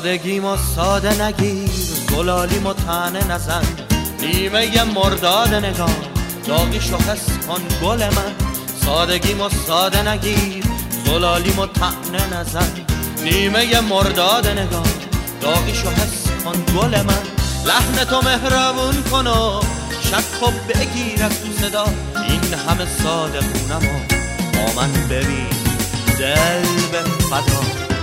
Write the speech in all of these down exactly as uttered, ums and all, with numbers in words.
سادگیمو ساده نگیر، گلالیمو تنه نزن، نیمه مرداد نگاه داغیشو حس کن گل من. سادگیمو ساده نگیر، زلالیمو تنه نزن، نیمه مرداد نگاه داغیشو حس کن گل من. لحن تو مهربون کن و شک و بگیر از تو صدا، این همه ساده خونمو با من ببین دل به فدا.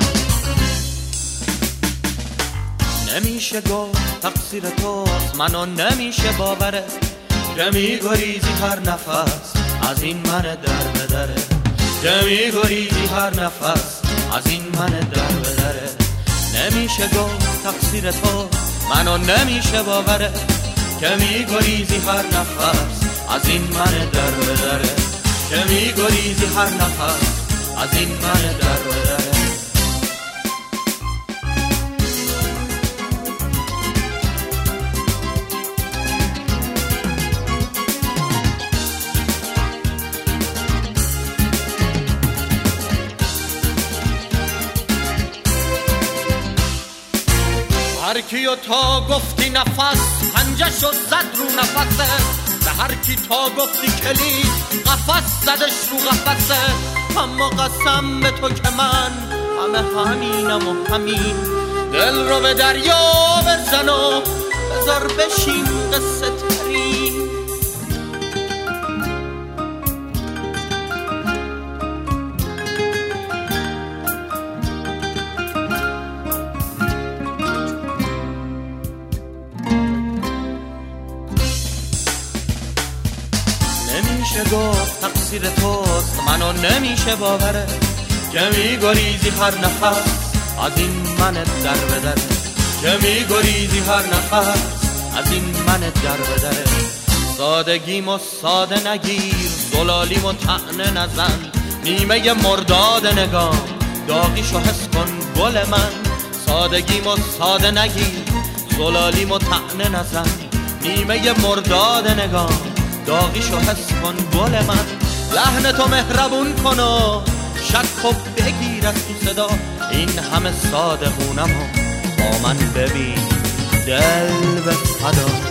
نمیشه گفت تقصیر توست، منو نمیشه باوره که میگریزی هر نفس از این من در به دره، که میگریزی هر نفس از این من در به دره. نمیشه گفت تقصیر تو، منو نمیشه باوره که میگریزی هر نفس از این من در به دره، که میگریزی هر نفس از این من در به دره. هر کیو تا گفتی نفس پنجه شد زد رو نفسه، به هر کی تا گفتی کلید قفس زدش رو قفسه. اما قسم به تو که من همه همینم و همین، دل رو به دریا بزن و بذار بشین قصه ترین. نمیشه گفت تقصیر توست، منو نمیشه باوره که میگریزی هر نفس از این من در به دره، که میگریزی هر نفس از این من در به دره. سادگیمو ساده نگیر، زلالیمو طعنه نزن، نیمه مرداد نگاه داغیشو حس کن گل من. سادگیمو ساده نگیر، زلالیمو طعنه نزن، نیمه مرداد نگاه داغیشو حس کن گل من. لحن تو مهربون کن و شک و بگیر از تو صدا، این همه ساده خونمو با من ببین دل به فدا.